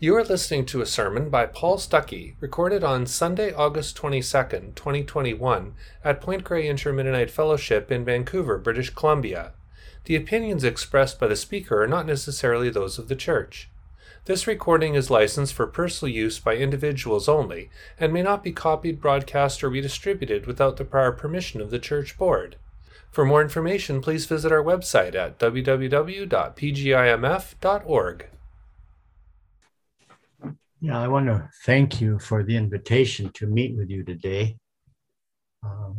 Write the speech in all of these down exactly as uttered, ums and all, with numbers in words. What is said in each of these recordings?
You are listening to a sermon by Paul Stuckey, recorded on Sunday, August twenty-second, twenty twenty-one, at Point Grey Inter-Mennonite Fellowship in Vancouver, British Columbia. The opinions expressed by the speaker are not necessarily those of the church. This recording is licensed for personal use by individuals only, and may not be copied, broadcast, or redistributed without the prior permission of the church board. For more information, please visit our website at w w w dot p g i m f dot org. Yeah, I want to thank you for the invitation to meet with you today. Um,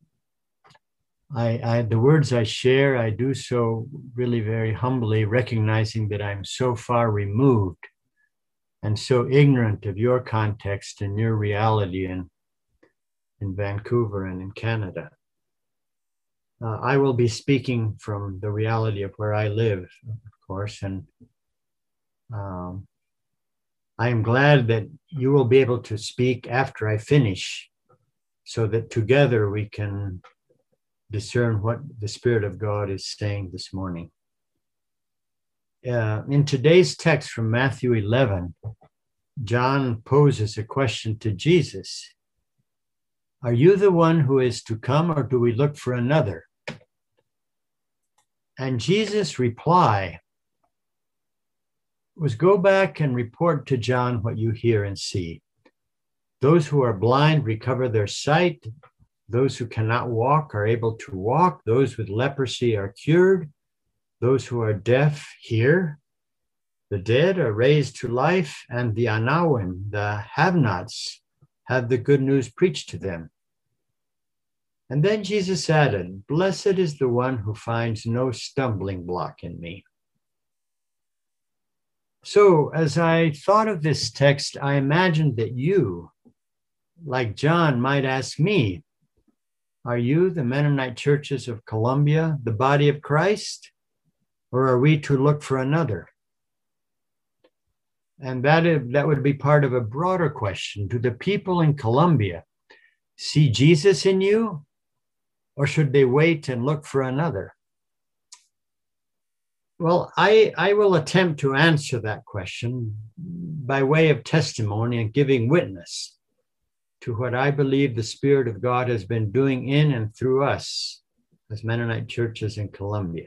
I, I, the words I share, I do so really very humbly, recognizing that I'm so far removed and so ignorant of your context and your reality in, in Vancouver and in Canada. Uh, I will be speaking from the reality of where I live, of course, and um, I am glad that you will be able to speak after I finish so that together we can discern what the Spirit of God is saying this morning. Uh, in today's text from Matthew eleven, John poses a question to Jesus. Are you the one who is to come, or do we look for another? And Jesus' reply was, go back and report to John what you hear and see. Those who are blind recover their sight. Those who cannot walk are able to walk. Those with leprosy are cured. Those who are deaf hear. The dead are raised to life, and the anawim, the have-nots, have the good news preached to them. And then Jesus added, blessed is the one who finds no stumbling block in me. So as I thought of this text, I imagined that you, like John, might ask me, are you the Mennonite churches of Columbia, the body of Christ, or are we to look for another? And that, is, that would be part of a broader question. Do the people in Columbia see Jesus in you, or should they wait and look for another? Well, I, I will attempt to answer that question by way of testimony and giving witness to what I believe the Spirit of God has been doing in and through us as Mennonite churches in Columbia.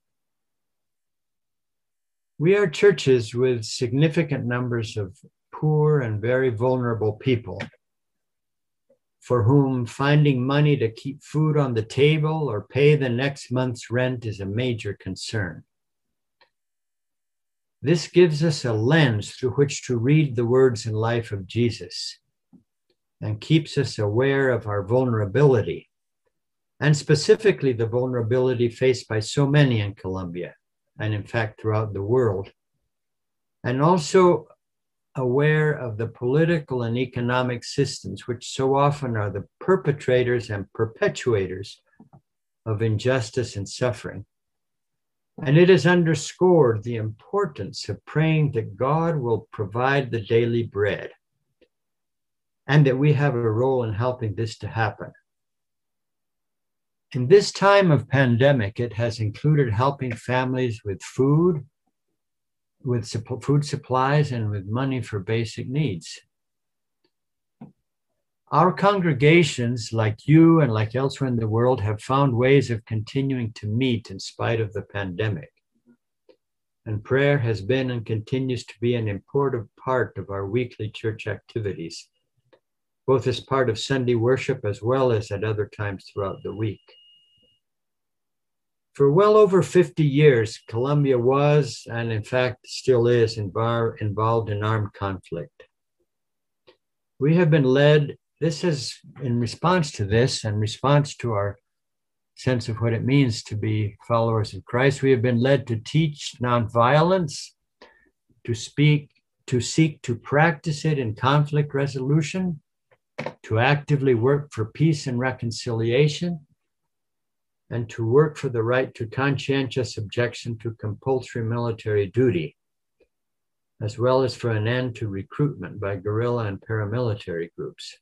We are churches with significant numbers of poor and very vulnerable people for whom finding money to keep food on the table or pay the next month's rent is a major concern. This gives us a lens through which to read the words and life of Jesus and keeps us aware of our vulnerability, and specifically the vulnerability faced by so many in Columbia, and in fact throughout the world, and also aware of the political and economic systems which so often are the perpetrators and perpetuators of injustice and suffering. And it has underscored the importance of praying that God will provide the daily bread and that we have a role in helping this to happen. In this time of pandemic, it has included helping families with food, with food supplies, and with money for basic needs. Our congregations, like you and like elsewhere in the world, have found ways of continuing to meet in spite of the pandemic. And prayer has been and continues to be an important part of our weekly church activities, both as part of Sunday worship as well as at other times throughout the week. For well over fifty years, Columbia was, and in fact still is, involved in armed conflict. We have been led, this is in response to this, and response to our sense of what it means to be followers of Christ, we have been led to teach nonviolence, to speak, to seek to practice it in conflict resolution, to actively work for peace and reconciliation, and to work for the right to conscientious objection to compulsory military duty, as well as for an end to recruitment by guerrilla and paramilitary groups.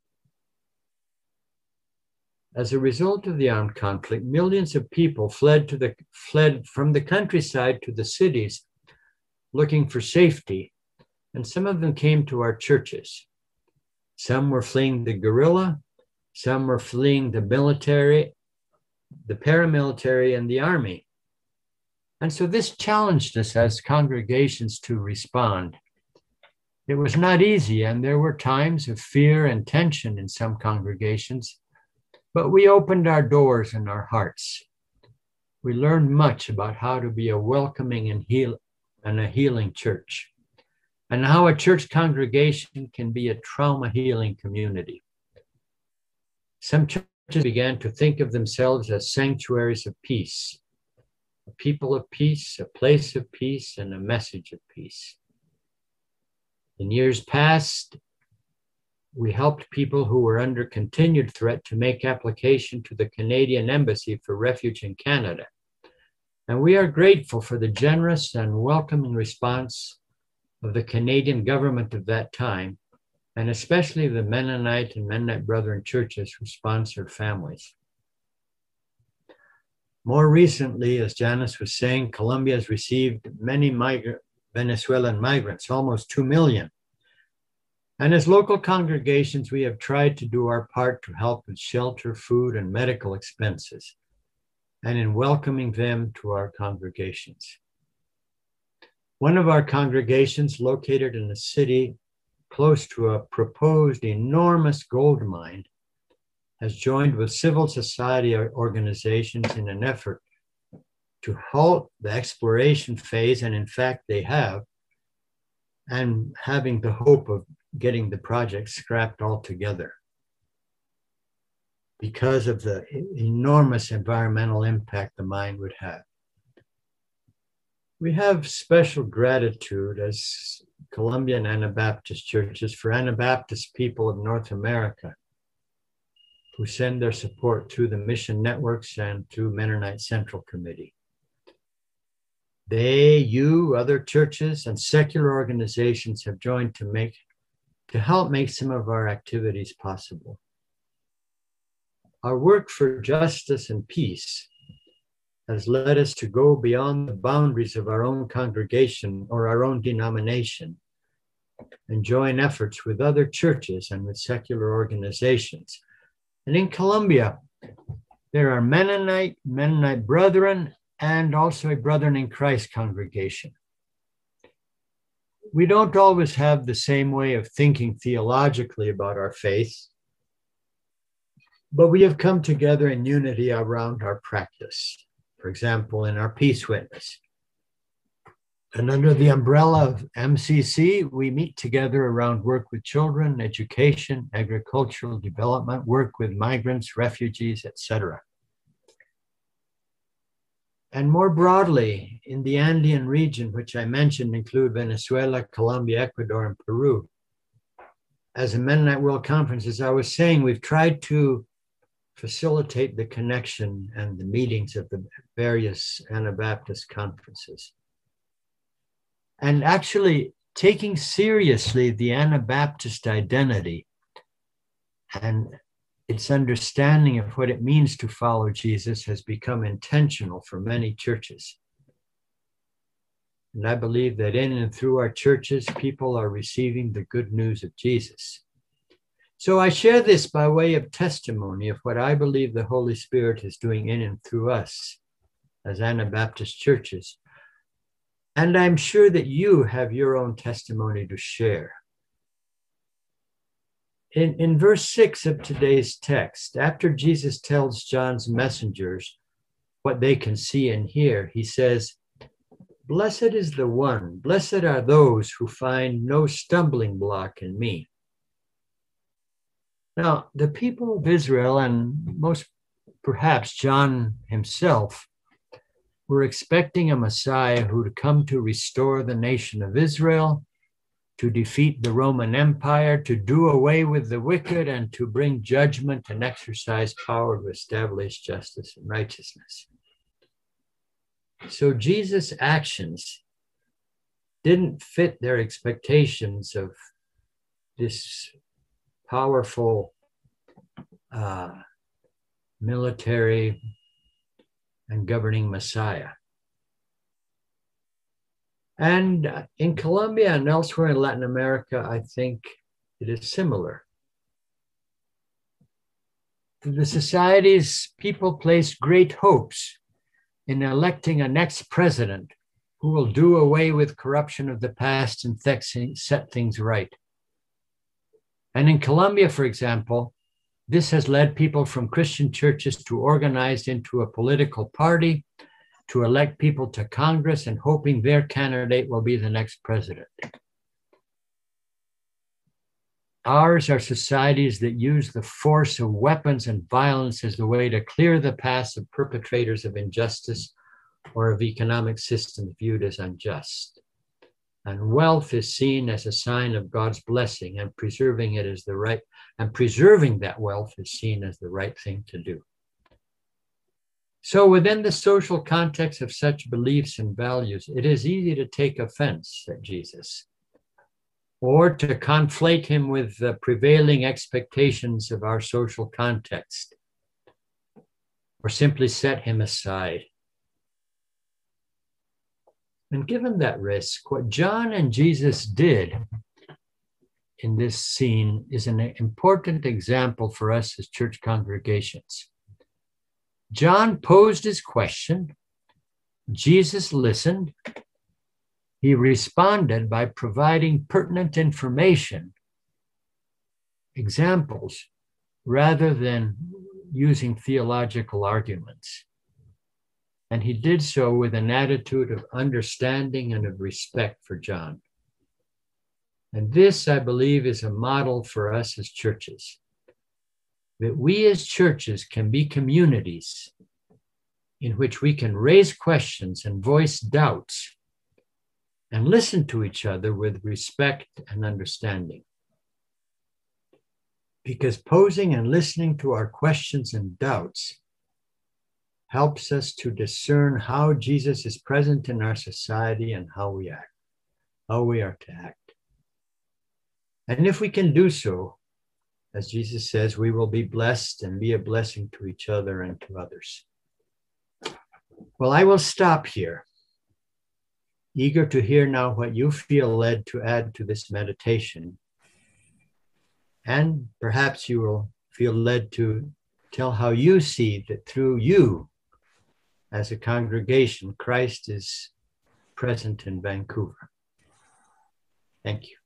As a result of the armed conflict, millions of people fled to the fled from the countryside to the cities looking for safety and some of them came to our churches. Some were fleeing the guerrilla, some were fleeing the military, the paramilitary, and the army. And so this challenged us as congregations to respond. It was not easy, and there were times of fear and tension in some congregations, but we opened our doors and our hearts. We learned much about how to be a welcoming and, heal, and a healing church, and how a church congregation can be a trauma healing community. Some churches began to think of themselves as sanctuaries of peace, a people of peace, a place of peace, and a message of peace. In years past, we helped people who were under continued threat to make application to the Canadian Embassy for refuge in Canada. And we are grateful for the generous and welcoming response of the Canadian government of that time, and especially the Mennonite and Mennonite Brethren churches who sponsored families. More recently, as Janice was saying, Colombia has received many migrant, Venezuelan migrants, almost two million. And as local congregations, we have tried to do our part to help with shelter, food, and medical expenses, and in welcoming them to our congregations. One of our congregations, located in a city close to a proposed enormous gold mine, has joined with civil society organizations in an effort to halt the exploration phase, and in fact they have, and having the hope of getting the project scrapped altogether because of the enormous environmental impact the mine would have. We have special gratitude as Colombian Anabaptist churches for Anabaptist people of North America who send their support through the mission networks and through Mennonite Central Committee. They, you, other churches, and secular organizations have joined to make, to help make some of our activities possible. Our work for justice and peace has led us to go beyond the boundaries of our own congregation or our own denomination and join efforts with other churches and with secular organizations. And in Colombia, there are Mennonite, Mennonite Brethren, and also a Brethren in Christ congregation. We don't always have the same way of thinking theologically about our faith, but we have come together in unity around our practice. For example, in our peace witness. And under the umbrella of M C C, we meet together around work with children, education, agricultural development, work with migrants, refugees, et cetera. And more broadly, in the Andean region, which I mentioned include Venezuela, Colombia, Ecuador, and Peru. As a Mennonite World Conference, as I was saying, we've tried to facilitate the connection and the meetings of the various Anabaptist conferences. And actually taking seriously the Anabaptist identity and its understanding of what it means to follow Jesus has become intentional for many churches. And I believe that in and through our churches, people are receiving the good news of Jesus. So I share this by way of testimony of what I believe the Holy Spirit is doing in and through us as Anabaptist churches. And I'm sure that you have your own testimony to share. In, in verse six of today's text, after Jesus tells John's messengers what they can see and hear, he says, "Blessed is the one, blessed are those who find no stumbling block in me." Now, the people of Israel, and most perhaps John himself, were expecting a Messiah who would come to restore the nation of Israel, to defeat the Roman Empire, to do away with the wicked, and to bring judgment and exercise power to establish justice and righteousness. So Jesus' actions didn't fit their expectations of this powerful uh, military and governing Messiah. And uh, in Colombia and elsewhere in Latin America, I think it is similar. The society's people place great hopes in electing a next president who will do away with corruption of the past and set things right. And in Colombia, for example, this has led people from Christian churches to organize into a political party to elect people to Congress and hoping their candidate will be the next president. Ours are societies that use the force of weapons and violence as the way to clear the paths of perpetrators of injustice or of economic systems viewed as unjust. And wealth is seen as a sign of God's blessing, and preserving it is the right, and preserving that wealth is seen as the right thing to do. So within the social context of such beliefs and values, it is easy to take offense at Jesus, or to conflate him with the prevailing expectations of our social context, or simply set him aside. And given that risk, what John and Jesus did in this scene is an important example for us as church congregations. John posed his question. Jesus listened. He responded by providing pertinent information, examples, rather than using theological arguments. And he did so with an attitude of understanding and of respect for John. And this, I believe, is a model for us as churches, that we as churches can be communities in which we can raise questions and voice doubts and listen to each other with respect and understanding. Because posing and listening to our questions and doubts helps us to discern how Jesus is present in our society and how we act, how we are to act. And if we can do so, as Jesus says, we will be blessed and be a blessing to each other and to others. Well, I will stop here, eager to hear now what you feel led to add to this meditation. And perhaps you will feel led to tell how you see that through you, as a congregation, Christ is present in Vancouver. Thank you.